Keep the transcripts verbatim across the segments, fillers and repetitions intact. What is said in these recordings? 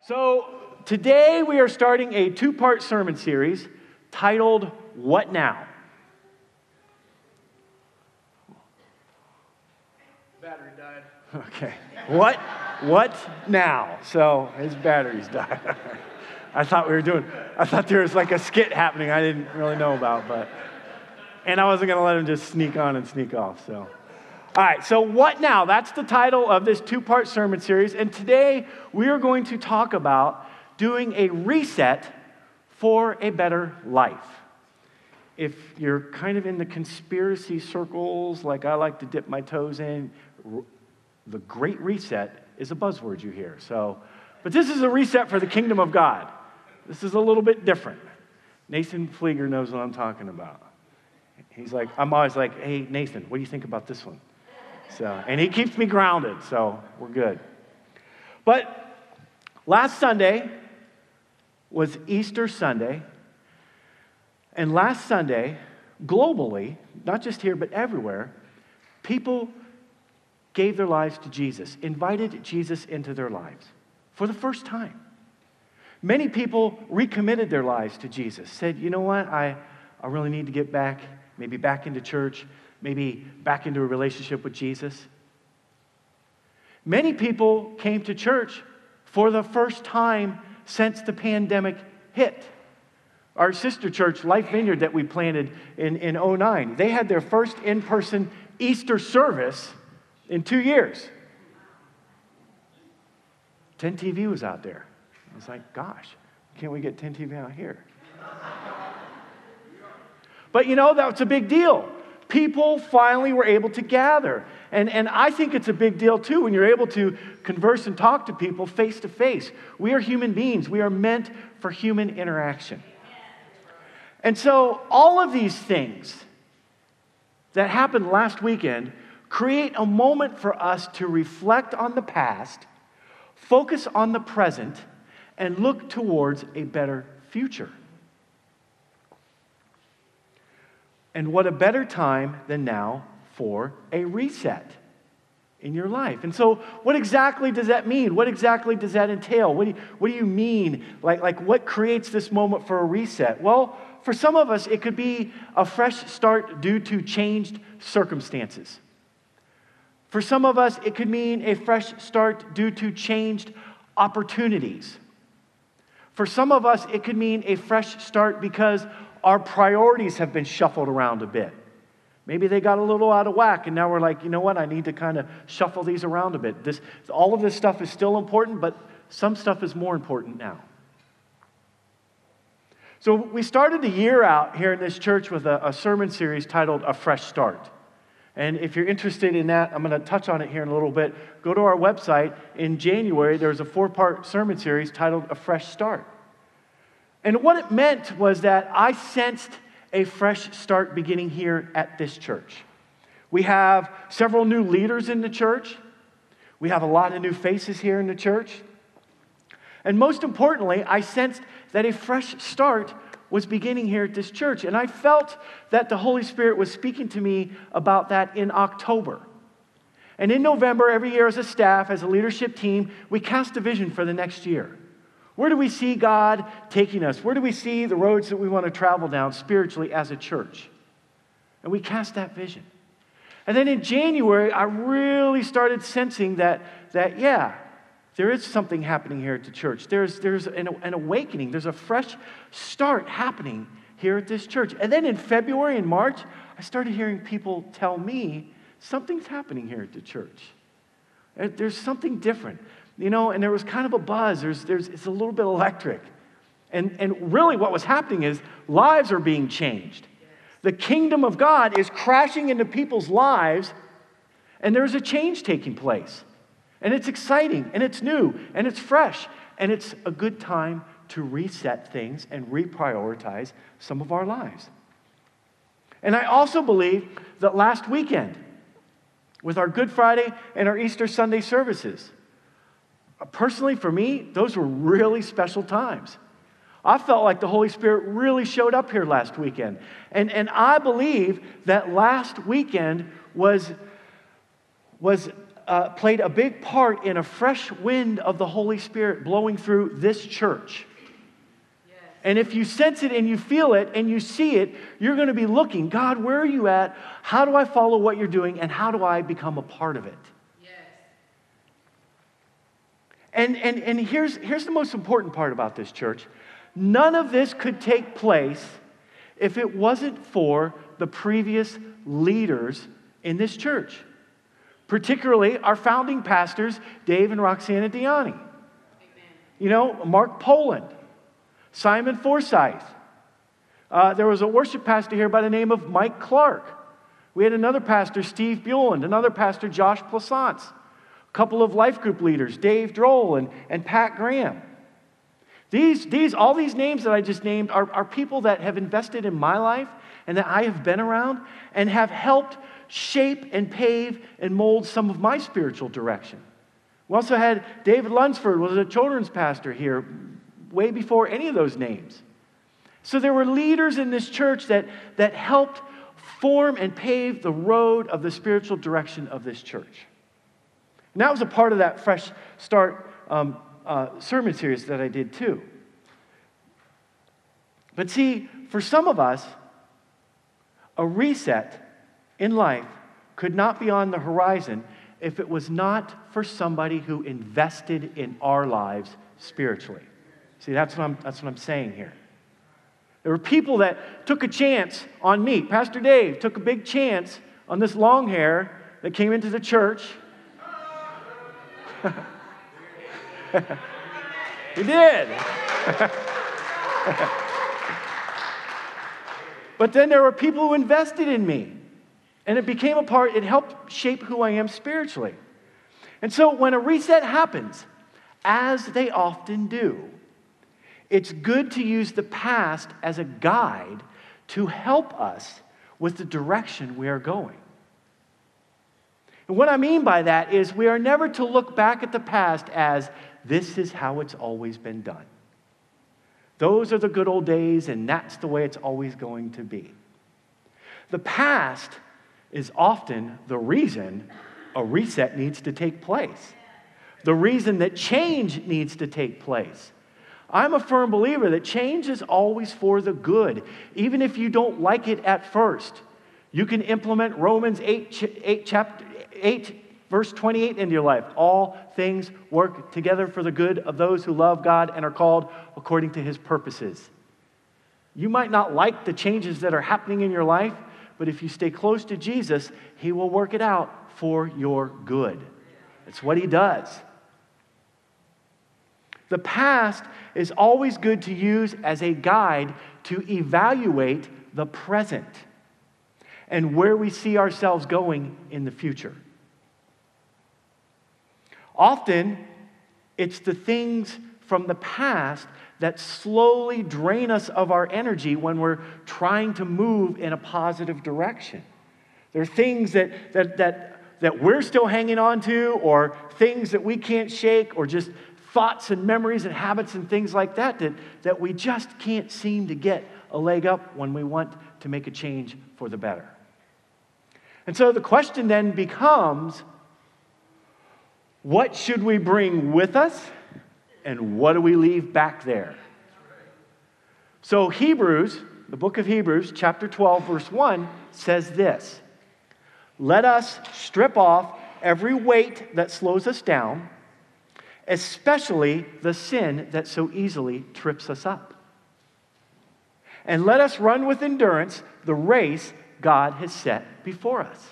So today we are starting a two-part sermon series titled, What Now? Battery died. Okay. What? What now? So his batteries died. I thought we were doing, I thought there was like a skit happening I didn't really know about, but, and I wasn't going to let him just sneak on and sneak off, so. All right, so what now? That's the title of this two-part sermon series, and today we are going to talk about doing a reset for a better life. If you're kind of in the conspiracy circles, like I like to dip my toes in, the Great Reset is a buzzword you hear. So, but this is a reset for the kingdom of God. This is a little bit different. Nathan Flieger knows what I'm talking about. He's like, I'm always like, hey, Nathan, what do you think about this one? So, and he keeps me grounded, so we're good. But last Sunday was Easter Sunday, and last Sunday, globally, not just here but everywhere, people gave their lives to Jesus, invited Jesus into their lives for the first time. Many people recommitted their lives to Jesus, said, you know what, I, I really need to get back, maybe back into church, maybe back into a relationship with Jesus. Many people came to church for the first time since the pandemic hit. Our sister church, Life Vineyard, that we planted in, in oh nine, they had their first in-person Easter service in two years. ten T V was out there. I was like, gosh, can't we get ten T V out here? But you know, that's a big deal. People finally were able to gather. And, and I think it's a big deal too when you're able to converse and talk to people face to face. We are human beings. We are meant for human interaction. And so all of these things that happened last weekend create a moment for us to reflect on the past, focus on the present, and look towards a better future. And what a better time than now for a reset in your life. And so what exactly does that mean? What exactly does that entail? What do you, what do you mean? Like, like what creates this moment for a reset? Well, for some of us, it could be a fresh start due to changed circumstances. For some of us, it could mean a fresh start due to changed opportunities. For some of us, it could mean a fresh start because our priorities have been shuffled around a bit. Maybe they got a little out of whack, and now we're like, you know what, I need to kind of shuffle these around a bit. This, all of this stuff is still important, but some stuff is more important now. So we started the year out here in this church with a, a sermon series titled A Fresh Start. And if you're interested in that, I'm going to touch on it here in a little bit. Go to our website. In January, there's a four-part sermon series titled A Fresh Start. And what it meant was that I sensed a fresh start beginning here at this church. We have several new leaders in the church. We have a lot of new faces here in the church. And most importantly, I sensed that a fresh start was beginning here at this church. And I felt that the Holy Spirit was speaking to me about that in October. And in November, every year as a staff, as a leadership team, we cast a vision for the next year. Where do we see God taking us? Where do we see the roads that we want to travel down spiritually as a church? And we cast that vision. And then in January, I really started sensing that, that yeah, there is something happening here at the church. There's, there's an, an awakening. There's a fresh start happening here at this church. And then in February and March, I started hearing people tell me something's happening here at the church. There's something different. You know, and there was kind of a buzz. There's, there's, it's a little bit electric. And, and really what was happening is lives are being changed. The kingdom of God is crashing into people's lives, and there's a change taking place. And it's exciting, and it's new, and it's fresh, and it's a good time to reset things and reprioritize some of our lives. And I also believe that last weekend, with our Good Friday and our Easter Sunday services, personally, for me, those were really special times. I felt like the Holy Spirit really showed up here last weekend. And, and I believe that last weekend was, was uh, played a big part in a fresh wind of the Holy Spirit blowing through this church. And if you sense it and you feel it and you see it, you're going to be looking, God, where are you at? How do I follow what you're doing? And how do I become a part of it? Yes. And, and, and here's, here's the most important part about this church. None of this could take place if it wasn't for the previous leaders in this church. Particularly our founding pastors, Dave and Roxana Diani. Amen. You know, Mark Poland. Simon Forsyth. Uh, there was a worship pastor here by the name of Mike Clark. We had another pastor, Steve Bueland, another pastor, Josh Plaisance. A couple of life group leaders, Dave Droll and, and Pat Graham. These, these, all these names that I just named are, are people that have invested in my life and that I have been around and have helped shape and pave and mold some of my spiritual direction. We also had David Lunsford, was a children's pastor here way before any of those names. So there were leaders in this church that, that helped form and pave the road of the spiritual direction of this church. And that was a part of that Fresh Start um, uh, sermon series that I did too. But see, for some of us, a reset in life could not be on the horizon if it was not for somebody who invested in our lives spiritually. See, that's what I'm, that's what I'm saying here. There were people that took a chance on me. Pastor Dave took a big chance on this long hair that came into the church. He did. But then there were people who invested in me. And it became a part, it helped shape who I am spiritually. And so when a reset happens, as they often do, it's good to use the past as a guide to help us with the direction we are going. And what I mean by that is we are never to look back at the past as this is how it's always been done. Those are the good old days, and that's the way it's always going to be. The past is often the reason a reset needs to take place. The reason that change needs to take place. I'm a firm believer that change is always for the good, even if you don't like it at first. You can implement Romans eight, eight, chapter, eight, verse twenty-eight into your life. All things work together for the good of those who love God and are called according to His purposes. You might not like the changes that are happening in your life, but if you stay close to Jesus, He will work it out for your good. It's what He does. The past is always good to use as a guide to evaluate the present and where we see ourselves going in the future. Often, it's the things from the past that slowly drain us of our energy when we're trying to move in a positive direction. There are things that, that, that, that we're still hanging on to, or things that we can't shake, or just thoughts and memories and habits and things like that, that that we just can't seem to get a leg up when we want to make a change for the better. And so the question then becomes, what should we bring with us and what do we leave back there? So Hebrews, the book of Hebrews, chapter twelve, verse one, says this: let us strip off every weight that slows us down, especially the sin that so easily trips us up. And let us run with endurance the race God has set before us.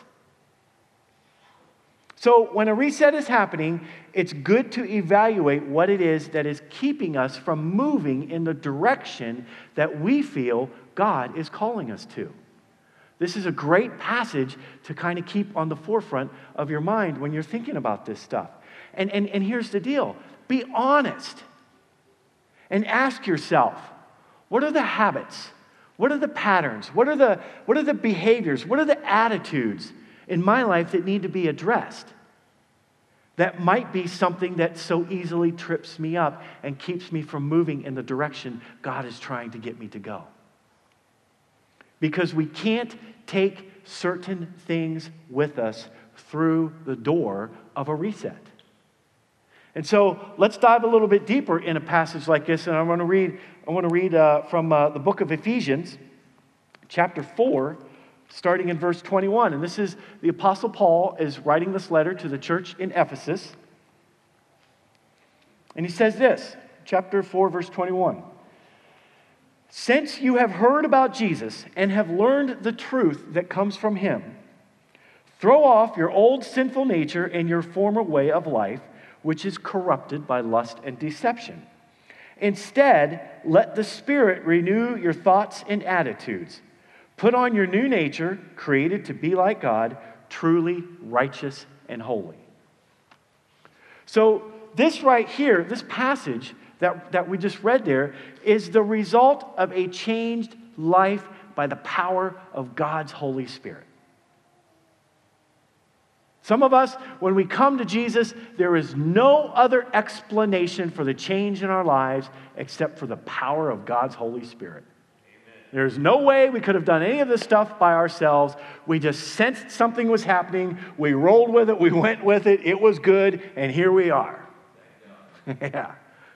So when a reset is happening, it's good to evaluate what it is that is keeping us from moving in the direction that we feel God is calling us to. This is a great passage to kind of keep on the forefront of your mind when you're thinking about this stuff. And, and, and here's the deal. Be honest and ask yourself, what are the habits? What are the patterns? What are the, what are the behaviors? What are the attitudes in my life that need to be addressed? That might be something that so easily trips me up and keeps me from moving in the direction God is trying to get me to go. Because we can't take certain things with us through the door of a reset. And so let's dive a little bit deeper in a passage like this, and I want to read. I want to read uh, from uh, the book of Ephesians, chapter four, starting in verse twenty-one. And this is the Apostle Paul is writing this letter to the church in Ephesus, and he says this, chapter four, verse twenty-one. Since you have heard about Jesus and have learned the truth that comes from him, throw off your old sinful nature and your former way of life, which is corrupted by lust and deception. Instead, let the Spirit renew your thoughts and attitudes. Put on your new nature, created to be like God, truly righteous and holy. So this right here, this passage that, that we just read there, is the result of a changed life by the power of God's Holy Spirit. Some of us, when we come to Jesus, there is no other explanation for the change in our lives except for the power of God's Holy Spirit. Amen. There's no way we could have done any of this stuff by ourselves. We just sensed something was happening. We rolled with it. We went with it. It was good. And here we are. Yeah.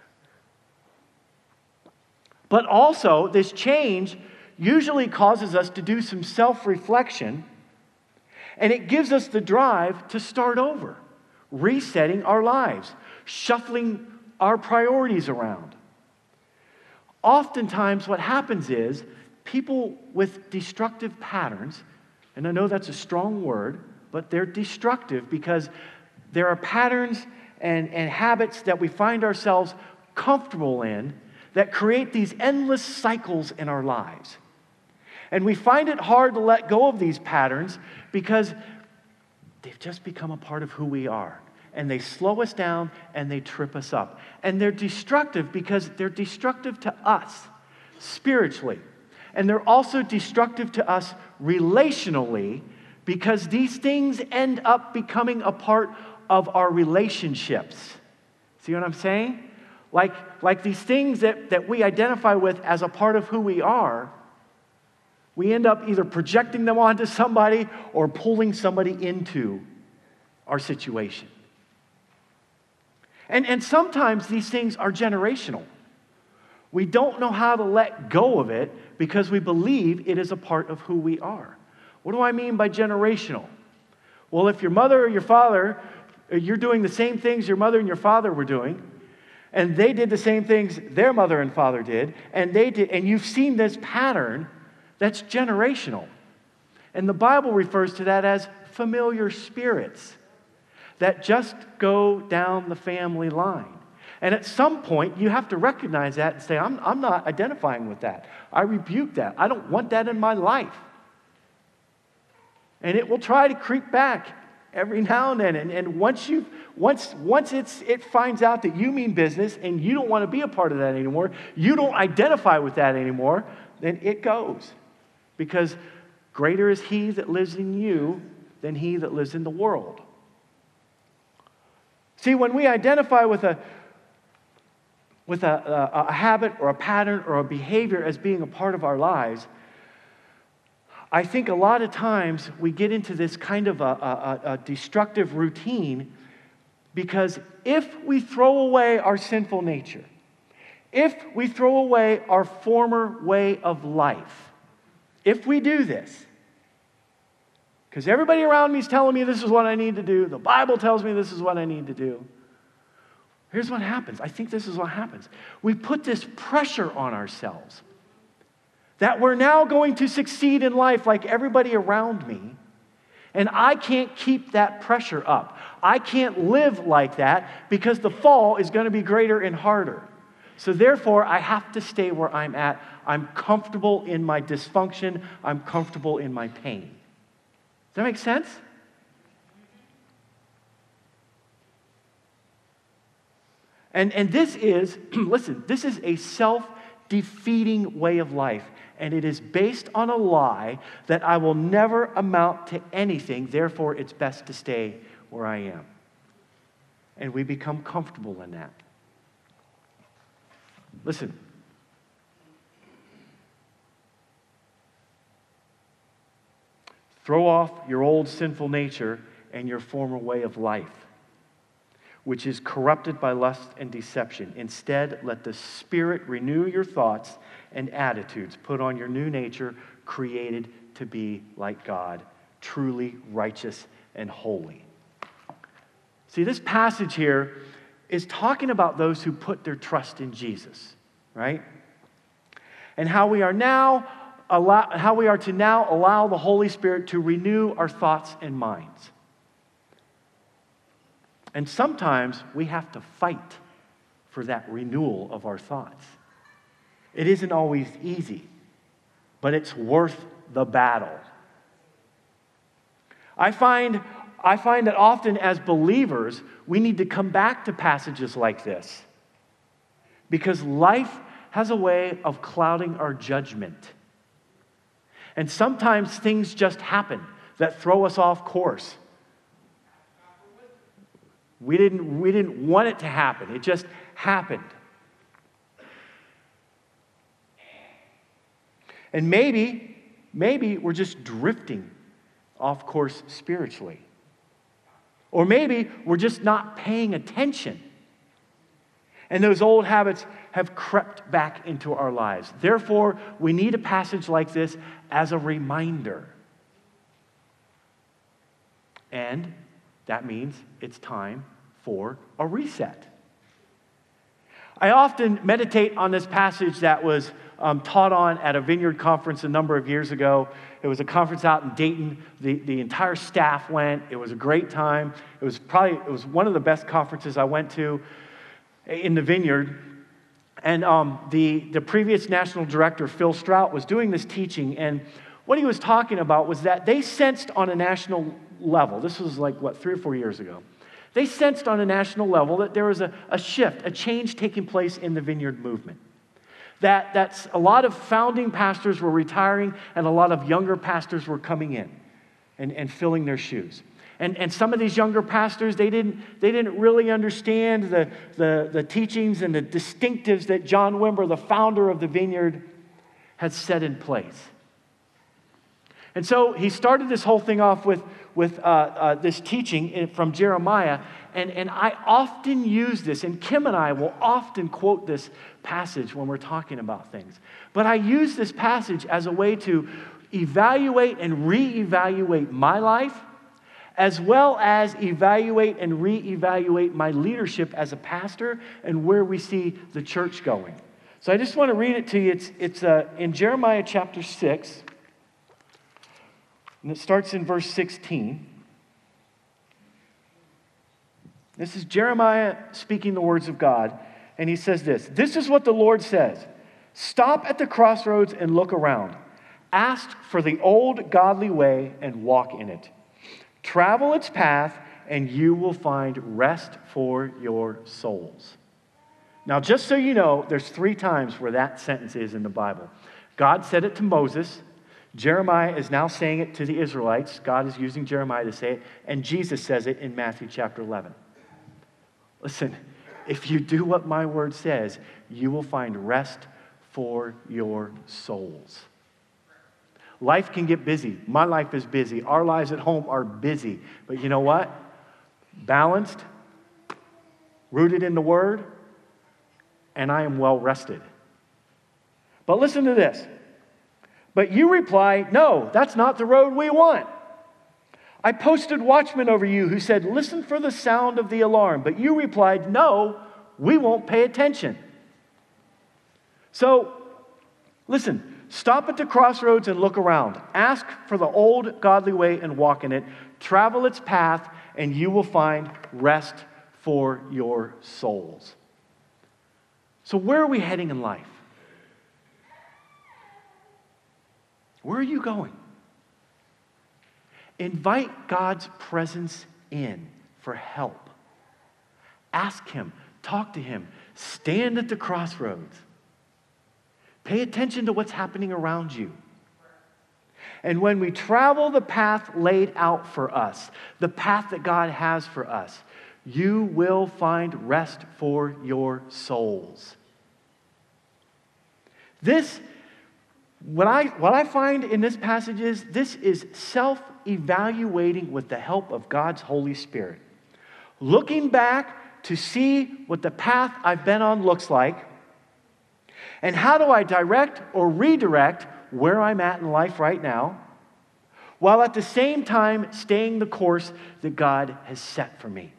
But also, this change usually causes us to do some self-reflection. And it gives us the drive to start over, resetting our lives, shuffling our priorities around. Oftentimes what happens is people with destructive patterns, and I know that's a strong word, but they're destructive because there are patterns and, and habits that we find ourselves comfortable in that create these endless cycles in our lives. And we find it hard to let go of these patterns because they've just become a part of who we are. And they slow us down and they trip us up. And they're destructive because they're destructive to us spiritually. And they're also destructive to us relationally because these things end up becoming a part of our relationships. See what I'm saying? Like, like these things that, that we identify with as a part of who we are, we end up either projecting them onto somebody or pulling somebody into our situation. And, and sometimes these things are generational. We don't know how to let go of it because we believe it is a part of who we are. What do I mean by generational? Well, if your mother or your father, you're doing the same things your mother and your father were doing, and they did the same things their mother and father did, and they did, and you've seen this pattern, that's generational. And the Bible refers to that as familiar spirits that just go down the family line. And at some point, you have to recognize that and say, I'm, I'm not identifying with that. I rebuke that. I don't want that in my life. And it will try to creep back every now and then. And, and once you once once it's it finds out that you mean business and you don't want to be a part of that anymore, you don't identify with that anymore, then it goes. Because greater is he that lives in you than he that lives in the world. See, when we identify with a with a, a, a habit or a pattern or a behavior as being a part of our lives, I think a lot of times we get into this kind of a, a, a destructive routine because if we throw away our sinful nature, if we throw away our former way of life, if we do this, because everybody around me is telling me this is what I need to do, the Bible tells me this is what I need to do, here's what happens. I think this is what happens. We put this pressure on ourselves that we're now going to succeed in life like everybody around me, and I can't keep that pressure up. I can't live like that because the fall is going to be greater and harder. So therefore, I have to stay where I'm at. I'm comfortable in my dysfunction. I'm comfortable in my pain. Does that make sense? And, and this is, listen, this is a self-defeating way of life. And it is based on a lie that I will never amount to anything. Therefore, it's best to stay where I am. And we become comfortable in that. Listen. Throw off your old sinful nature and your former way of life. which is corrupted by lust and deception. Instead, let the Spirit renew your thoughts and attitudes. Put on your new nature, created to be like God, truly righteous and holy. See, this passage here is talking about those who put their trust in Jesus, right? And how we are now allow, how we are to now allow the Holy Spirit to renew our thoughts and minds. And sometimes we have to fight for that renewal of our thoughts. It isn't always easy, but it's worth the battle. I find, I find that often as believers, we need to come back to passages like this because life has a way of clouding our judgment. And sometimes things just happen that throw us off course. We didn't, we didn't want it to happen. It just happened. And maybe, maybe we're just drifting off course spiritually. Or maybe we're just not paying attention. And those old habits have crept back into our lives. Therefore, we need a passage like this as a reminder. And that means it's time for a reset. I often meditate on this passage that was um, taught on at a Vineyard conference a number of years ago. It was a conference out in Dayton. The, the entire staff went. It was a great time. It was probably it was one of the best conferences I went to in the Vineyard. And um, the, the previous national director, Phil Strout, was doing this teaching. And what he was talking about was that they sensed on a national level, this was like, what, three or four years ago, they sensed on a national level that there was a, a shift, a change taking place in the Vineyard movement. That that's, a lot of founding pastors were retiring and a lot of younger pastors were coming in and, and filling their shoes. And, and some of these younger pastors, they didn't, they didn't really understand the, the, the teachings and the distinctives that John Wimber, the founder of the Vineyard, had set in place. And so he started this whole thing off with, with uh, uh, this teaching from Jeremiah. And, and I often use this, and Kim and I will often quote this passage when we're talking about things. But I use this passage as a way to evaluate and reevaluate my life, as well as evaluate and reevaluate my leadership as a pastor and where we see the church going. So I just want to read it to you. It's, it's uh, in Jeremiah chapter six. And it starts in verse sixteen. This is Jeremiah speaking the words of God. And he says this, "This is what the Lord says. Stop at the crossroads and look around. Ask for the old godly way and walk in it. Travel its path and you will find rest for your souls." Now, just so you know, there's three times where that sentence is in the Bible. God said it to Moses. Jeremiah is now saying it to the Israelites. God is using Jeremiah to say it. And Jesus says it in Matthew chapter eleven. Listen, if you do what my word says, you will find rest for your souls. Life can get busy. My life is busy. Our lives at home are busy. But you know what? Balanced, rooted in the Word, and I am well rested. But listen to this. "But you reply, 'No, that's not the road we want.' I posted watchmen over you who said, 'Listen for the sound of the alarm.' But you replied, 'No, we won't pay attention.' So, listen, stop at the crossroads and look around. Ask for the old godly way and walk in it. Travel its path and you will find rest for your souls." So where are we heading in life? Where are you going? Invite God's presence in for help. Ask Him, talk to Him, stand at the crossroads. Pay attention to what's happening around you. And when we travel the path laid out for us, the path that God has for us, you will find rest for your souls. This What I, what I find in this passage is this is self-evaluating with the help of God's Holy Spirit. Looking back to see what the path I've been on looks like, and how do I direct or redirect where I'm at in life right now, while at the same time staying the course that God has set for me.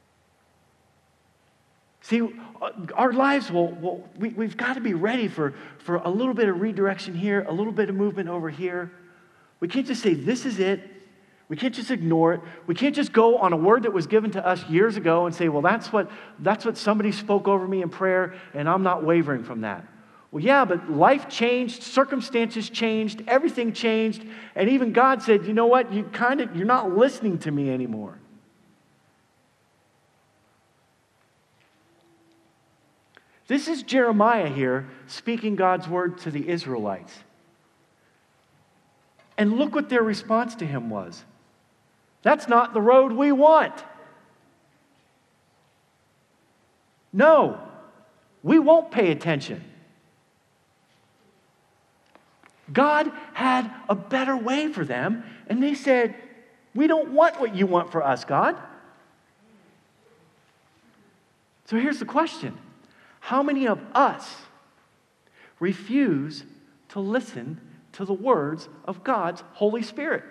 See, our lives will, will we, we've got to be ready for, for a little bit of redirection here, a little bit of movement over here. We can't just say, this is it. We can't just ignore it. We can't just go on a word that was given to us years ago and say, well, that's what, that's what somebody spoke over me in prayer, and I'm not wavering from that. Well, yeah, but life changed, circumstances changed, everything changed, and even God said, you know what, you kind of, you're not listening to me anymore. This is Jeremiah here speaking God's word to the Israelites. And look what their response to him was. That's not the road we want. No, we won't pay attention. God had a better way for them, and they said, we don't want what you want for us, God. So here's the question. How many of us refuse to listen to the words of God's Holy Spirit?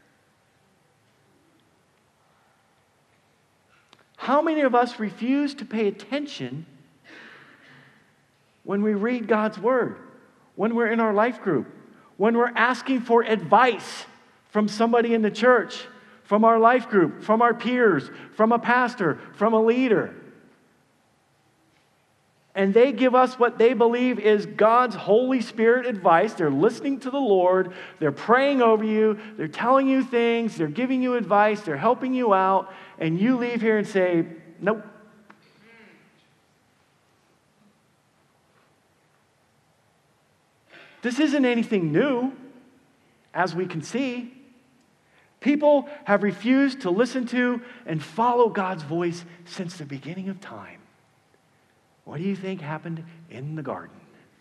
How many of us refuse to pay attention when we read God's Word, when we're in our life group, when we're asking for advice from somebody in the church, from our life group, from our peers, from a pastor, from a leader? And they give us what they believe is God's Holy Spirit advice. They're listening to the Lord. They're praying over you. They're telling you things. They're giving you advice. They're helping you out. And you leave here and say, nope. This isn't anything new, as we can see. People have refused to listen to and follow God's voice since the beginning of time. What do you think happened in the garden?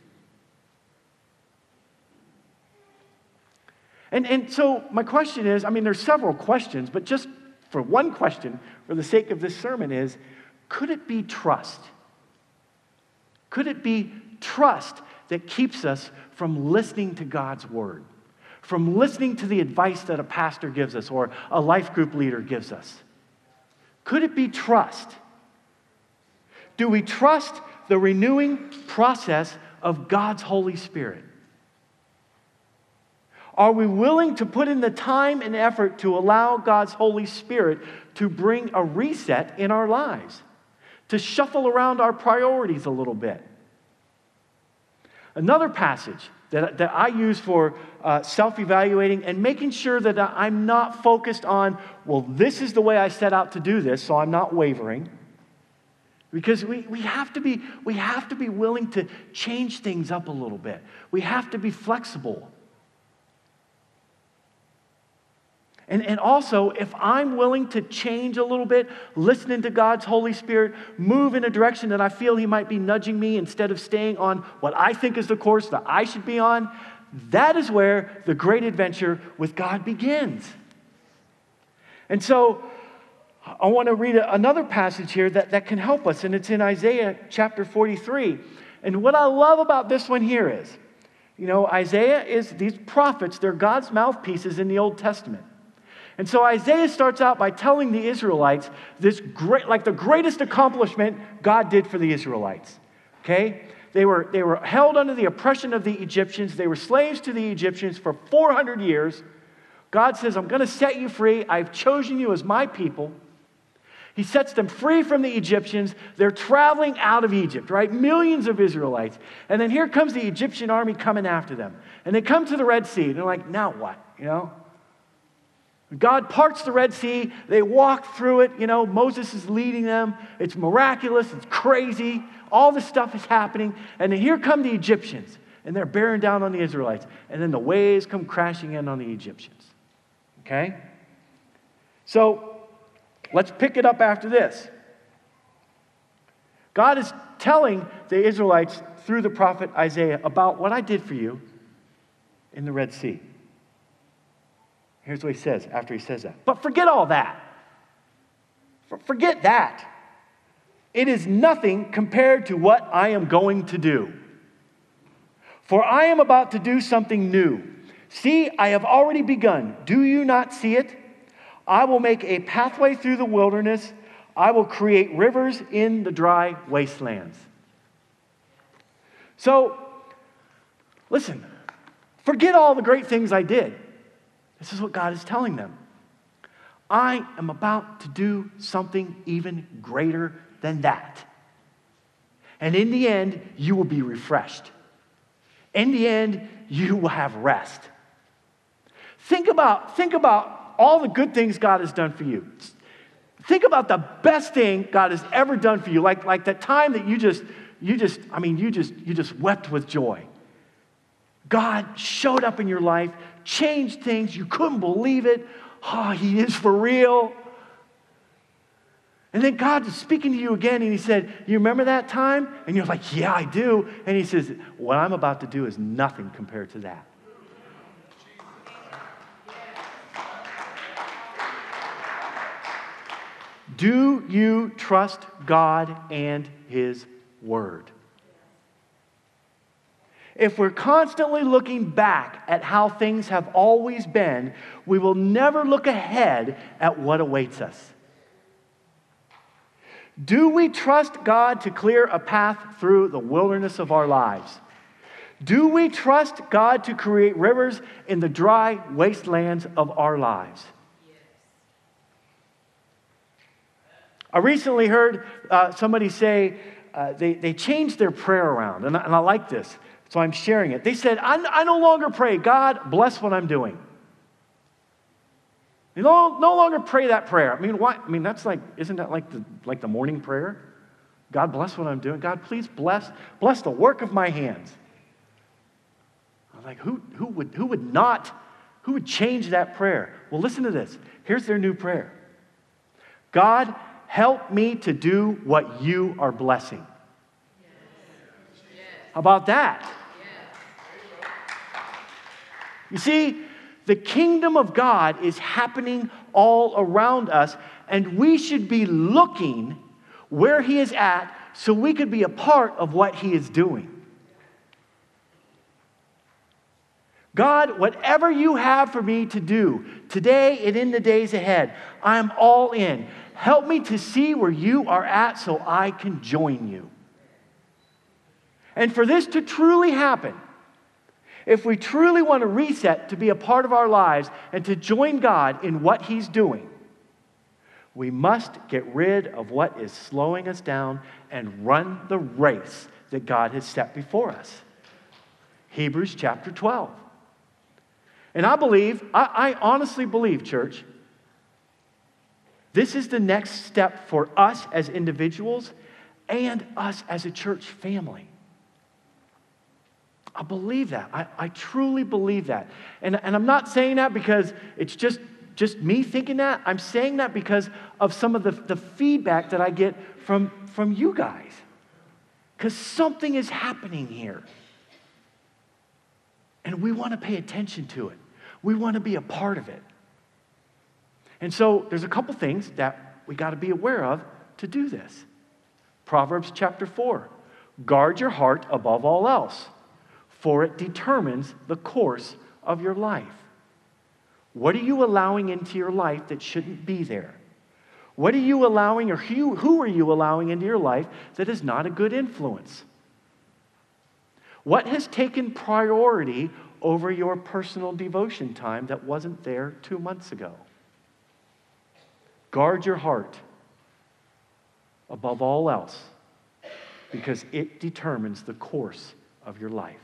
And, and so my question is, I mean, there's several questions, but just for one question, for the sake of this sermon is, could it be trust? Could it be trust that keeps us from listening to God's word, from listening to the advice that a pastor gives us or a life group leader gives us? Could it be trust? Do we trust the renewing process of God's Holy Spirit? Are we willing to put in the time and effort to allow God's Holy Spirit to bring a reset in our lives, to shuffle around our priorities a little bit? Another passage that, that I use for uh, self-evaluating and making sure that I'm not focused on, well, this is the way I set out to do this, so I'm not wavering. Because we, we, have to be, we have to be willing to change things up a little bit. We have to be flexible. And, and also, if I'm willing to change a little bit, listening to God's Holy Spirit, move in a direction that I feel He might be nudging me instead of staying on what I think is the course that I should be on, that is where the great adventure with God begins. And so, I want to read another passage here that, that can help us, and it's in Isaiah chapter forty-three. And what I love about this one here is, you know, Isaiah is, these prophets, they're God's mouthpieces in the Old Testament. And so Isaiah starts out by telling the Israelites this great, like the greatest accomplishment God did for the Israelites. Okay? They were, they were held under the oppression of the Egyptians. They were slaves to the Egyptians for four hundred years. God says, I'm going to set you free. I've chosen you as my people. He sets them free from the Egyptians. They're traveling out of Egypt, right? Millions of Israelites. And then here comes the Egyptian army coming after them. And they come to the Red Sea. And they're like, now what? You know? God parts the Red Sea. They walk through it. You know, Moses is leading them. It's miraculous. It's crazy. All this stuff is happening. And then here come the Egyptians. And they're bearing down on the Israelites. And then the waves come crashing in on the Egyptians. Okay? So, let's pick it up after this. God is telling the Israelites through the prophet Isaiah about what I did for you in the Red Sea. Here's what he says after he says that. But forget all that. Forget that. It is nothing compared to what I am going to do. For I am about to do something new. See, I have already begun. Do you not see it? I will make a pathway through the wilderness. I will create rivers in the dry wastelands. So, listen, forget all the great things I did. This is what God is telling them. I am about to do something even greater than that. And in the end, you will be refreshed. In the end, you will have rest. Think about, think about all the good things God has done for you. Think about the best thing God has ever done for you. Like, like that time that you just, you just, I mean, you just, you just wept with joy. God showed up in your life, changed things. You couldn't believe it. Oh, he is for real. And then God is speaking to you again, and he said, you remember that time? And you're like, yeah, I do. And he says, what I'm about to do is nothing compared to that. Do you trust God and his word? If we're constantly looking back at how things have always been, we will never look ahead at what awaits us. Do we trust God to clear a path through the wilderness of our lives? Do we trust God to create rivers in the dry wastelands of our lives? I recently heard uh, somebody say uh, they, they changed their prayer around, and I, and I like this, so I'm sharing it. They said, I, I no longer pray, God, bless what I'm doing. You no, no longer pray that prayer. I mean, why? I mean, that's like, isn't that like the, like the morning prayer? God, bless what I'm doing. God, please bless, bless the work of my hands. I was like, who, who would, who would not, who would change that prayer? Well, listen to this. Here's their new prayer. God, help me to do what you are blessing. How about that? You see, the kingdom of God is happening all around us, and we should be looking where he is at so we could be a part of what he is doing. God, whatever you have for me to do today and in the days ahead, I'm all in. Help me to see where you are at so I can join you. And for this to truly happen, if we truly want to reset to be a part of our lives and to join God in what he's doing, we must get rid of what is slowing us down and run the race that God has set before us. Hebrews chapter twelve. And I believe, I, I honestly believe, church, this is the next step for us as individuals and us as a church family. I believe that. I, I truly believe that. And, and I'm not saying that because it's just, just me thinking that. I'm saying that because of some of the, the feedback that I get from, from you guys. Because something is happening here. And we want to pay attention to it. We want to be a part of it. And so there's a couple things that we got to be aware of to do this. Proverbs chapter four. Guard your heart above all else, for it determines the course of your life. What are you allowing into your life that shouldn't be there? What are you allowing, or who, who are you allowing into your life that is not a good influence? What has taken priority over your personal devotion time that wasn't there two months ago? Guard your heart above all else, because it determines the course of your life.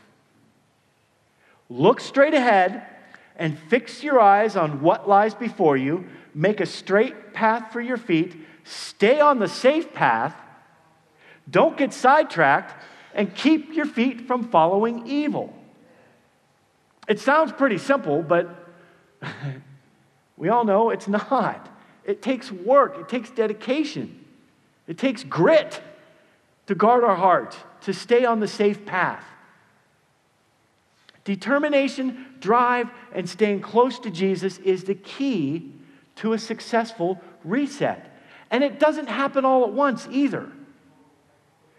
Look straight ahead and fix your eyes on what lies before you. Make a straight path for your feet. Stay on the safe path. Don't get sidetracked, and keep your feet from following evil. It sounds pretty simple, but we all know it's not. It takes work. It takes dedication. It takes grit to guard our heart, to stay on the safe path. Determination, drive, and staying close to Jesus is the key to a successful reset. And it doesn't happen all at once either.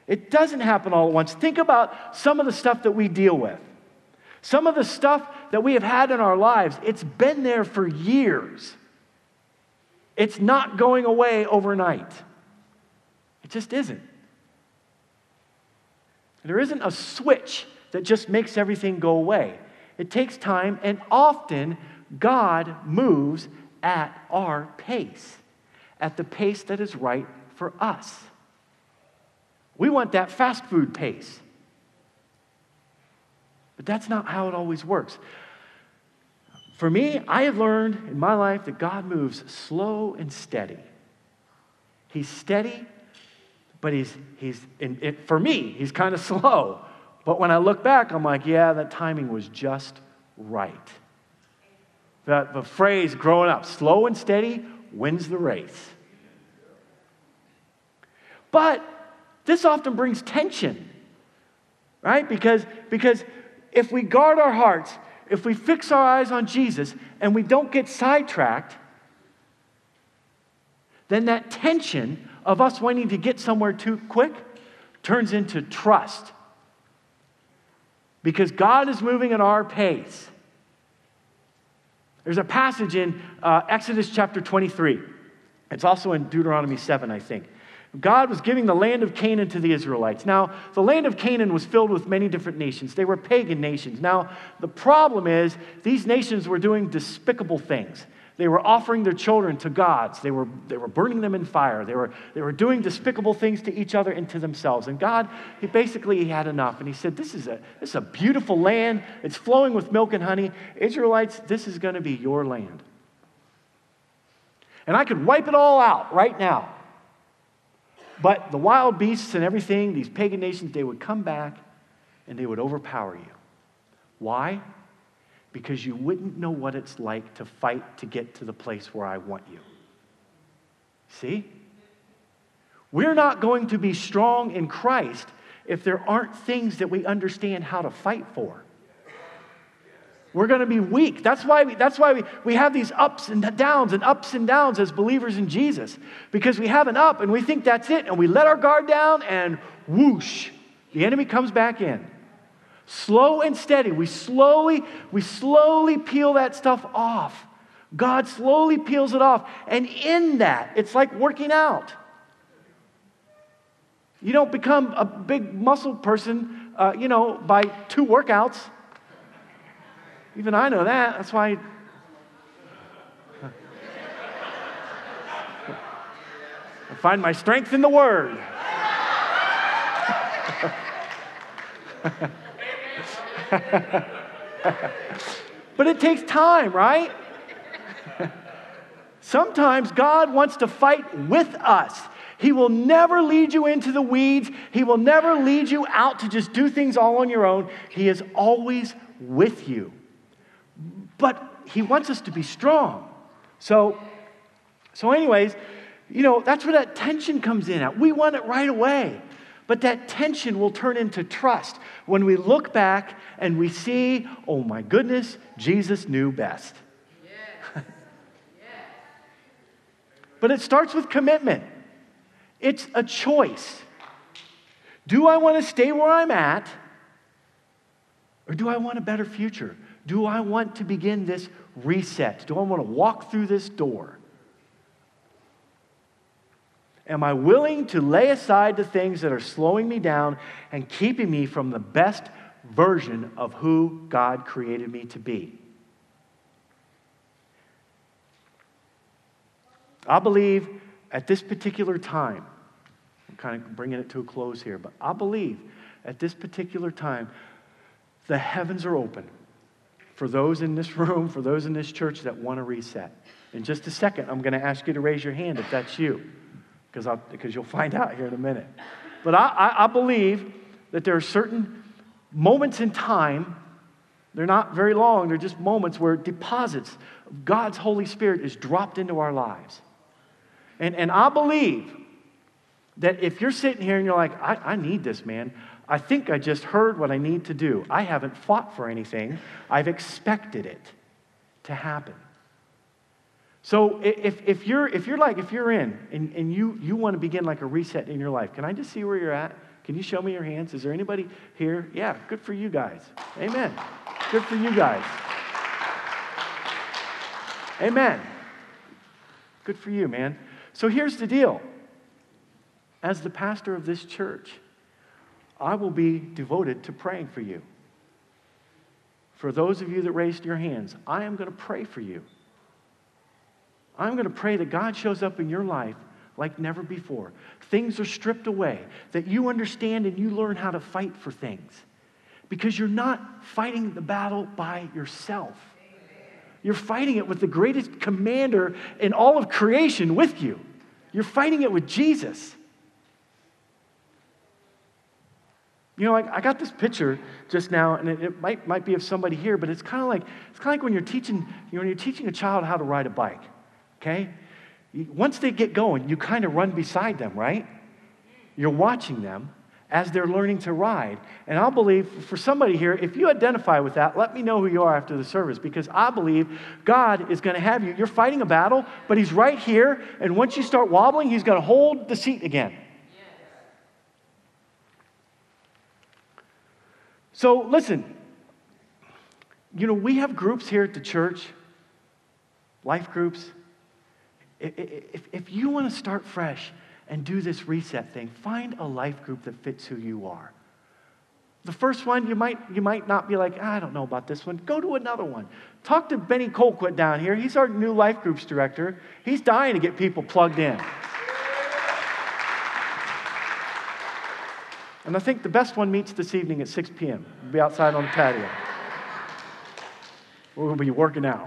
It doesn't happen all at once. Think about some of the stuff that we deal with. Some of the stuff that we have had in our lives, it's been there for years. It's not going away overnight. It just isn't. There isn't a switch that just makes everything go away. It takes time, and often God moves at our pace, at the pace that is right for us. We want that fast food pace. But that's not how it always works. For me, I have learned in my life that God moves slow and steady. He's steady, but he's, he's in, it, for me, he's kind of slow. But when I look back, I'm like, yeah, that timing was just right. The, the phrase growing up, slow and steady wins the race. But this often brings tension, right? Because, because if we guard our hearts, if we fix our eyes on Jesus and we don't get sidetracked, then that tension of us wanting to get somewhere too quick turns into trust. Because God is moving at our pace. There's a passage in uh, Exodus chapter twenty-three. It's also in Deuteronomy seven, I think. God was giving the land of Canaan to the Israelites. Now, the land of Canaan was filled with many different nations. They were pagan nations. Now, the problem is these nations were doing despicable things. They were offering their children to gods. They were, they were burning them in fire. They were, they were doing despicable things to each other and to themselves. And God, he basically he had enough. And he said, this is, a, this is a beautiful land. It's flowing with milk and honey. Israelites, this is going to be your land. And I could wipe it all out right now. But the wild beasts and everything, these pagan nations, they would come back and they would overpower you. Why? Because you wouldn't know what it's like to fight to get to the place where I want you. See? We're not going to be strong in Christ if there aren't things that we understand how to fight for. We're going to be weak. That's why we, that's why we, we have these ups and downs and ups and downs as believers in Jesus. Because we have an up and we think that's it, and we let our guard down and whoosh, the enemy comes back in. Slow and steady. We slowly, we slowly peel that stuff off. God slowly peels it off. And in that, it's like working out. You don't become a big muscle person, uh, you know, by two workouts. Even I know that. That's why I find my strength in the Word. But it takes time, right? Sometimes God wants to fight with us. He will never lead you into the weeds. He will never lead you out to just do things all on your own. He is always with you. But he wants us to be strong. So, so anyways, you know, that's where that tension comes in at. We want it right away. But that tension will turn into trust when we look back and we see, oh my goodness, Jesus knew best. Yeah. Yeah. But it starts with commitment. It's a choice. Do I want to stay where I'm at? Or do I want a better future? Do I want to begin this reset? Do I want to walk through this door? Am I willing to lay aside the things that are slowing me down and keeping me from the best version of who God created me to be? I believe at this particular time, I'm kind of bringing it to a close here, but I believe at this particular time, the heavens are open for those in this room, for those in this church that want to reset. In just a second, I'm going to ask you to raise your hand if that's you, because I'll, because you'll find out here in a minute. But I, I, I believe that there are certain moments in time, they're not very long, they're just moments where deposits of God's Holy Spirit is dropped into our lives. And, and I believe that if you're sitting here and you're like, I, I need this, man. I think I just heard what I need to do. I haven't fought for anything. I've expected it to happen. So if, if you're if you're like, if you're in and, and you, you want to begin like a reset in your life, can I just see where you're at? Can you show me your hands? Is there anybody here? Yeah, good for you guys. Amen. Good for you guys. Amen. Good for you, man. So here's the deal. As the pastor of this church, I will be devoted to praying for you. For those of you that raised your hands, I am going to pray for you. I'm going to pray that God shows up in your life like never before. Things are stripped away, that you understand and you learn how to fight for things. Because you're not fighting the battle by yourself. You're fighting it with the greatest commander in all of creation with you. You're fighting it with Jesus. You know, I, I got this picture just now, and it, it might might be of somebody here, but it's kind of like it's kind of like when you're teaching, you know, when you're teaching a child how to ride a bike. Okay, once they get going, you kind of run beside them, right? You're watching them as they're learning to ride. And I'll believe for somebody here, if you identify with that, let me know who you are after the service, because I believe God is going to have you. You're fighting a battle, but He's right here, and once you start wobbling, He's going to hold the seat again. So listen, you know, we have groups here at the church, life groups. If, if you want to start fresh and do this reset thing, find a life group that fits who you are. The first one, you might you might not be like, I don't know about this one. Go to another one. Talk to Benny Colquitt down here. He's our new life groups director. He's dying to get people plugged in. And I think the best one meets this evening at six p.m. We'll be outside on the patio. We'll be working out.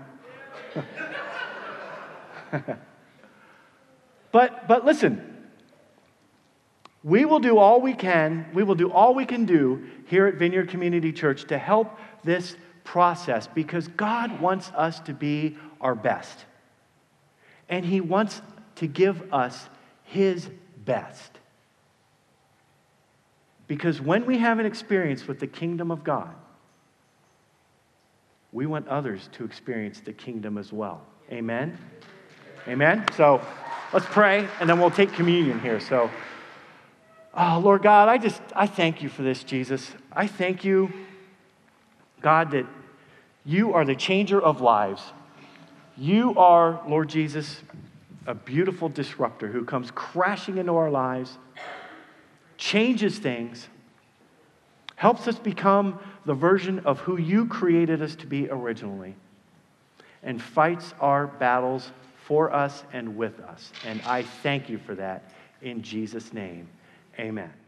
but but listen, we will do all we can, we will do all we can do here at Vineyard Community Church to help this process, because God wants us to be our best. And He wants to give us His best. Because when we have an experience with the kingdom of God, we want others to experience the kingdom as well. Amen? Amen? So let's pray, and then we'll take communion here. So, oh, Lord God, I just, I thank you for this, Jesus. I thank you, God, that you are the changer of lives. You are, Lord Jesus, a beautiful disruptor who comes crashing into our lives, changes things, helps us become the version of who you created us to be originally, and fights our battles for us and with us. And I thank you for that in Jesus' name. Amen.